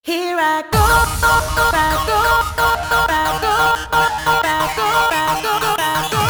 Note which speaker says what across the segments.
Speaker 1: Here I go, I go, I go, I go, I go, I go,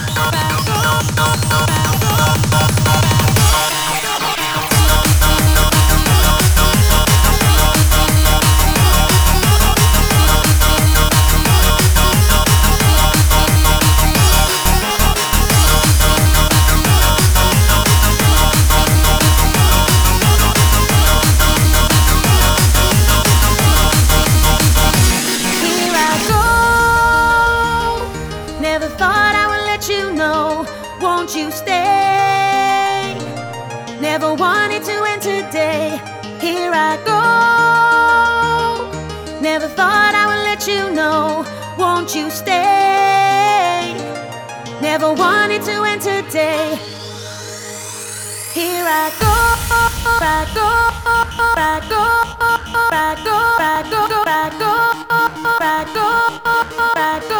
Speaker 1: Never thought I would let you know. Won't you stay? Never wanted to end today. Here I go. Never thought I would let you know. Won't you stay? Never wanted to end today. Here I go. I go. I go. I go. I go. I go. I go. I go.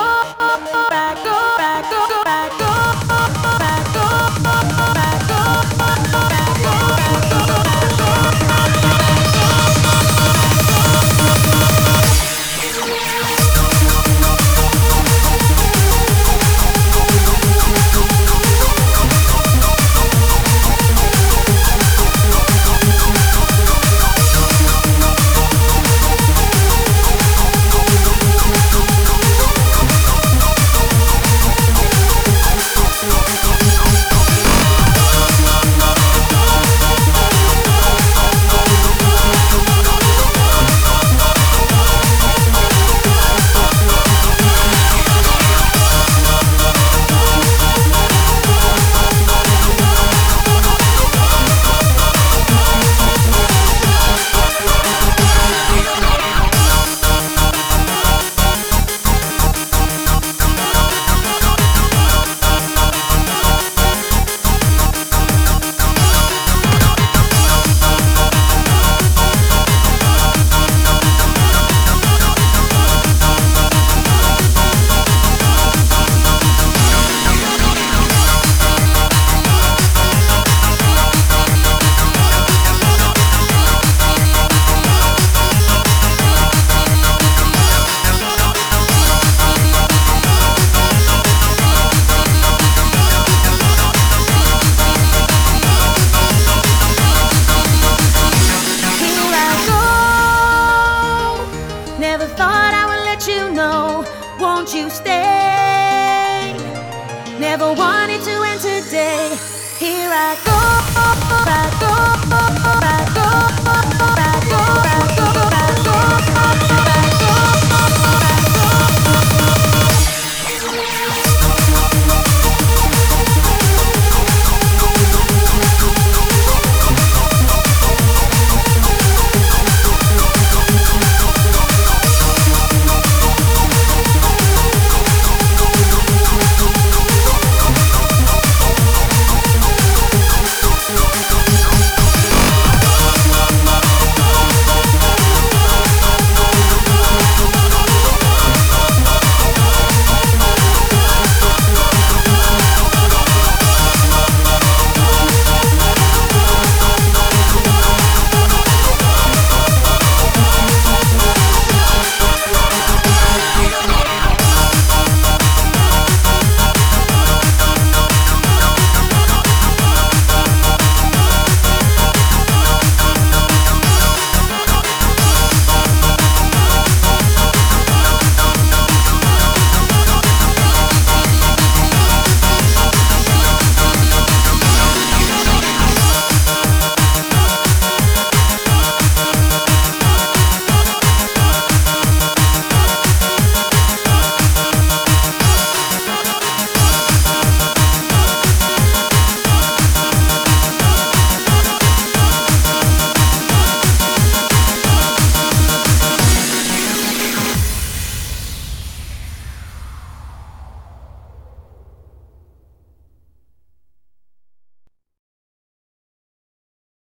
Speaker 1: Never thought I would let you know. Won't you stay? Never wanted to end today. Here I go, I go, I go.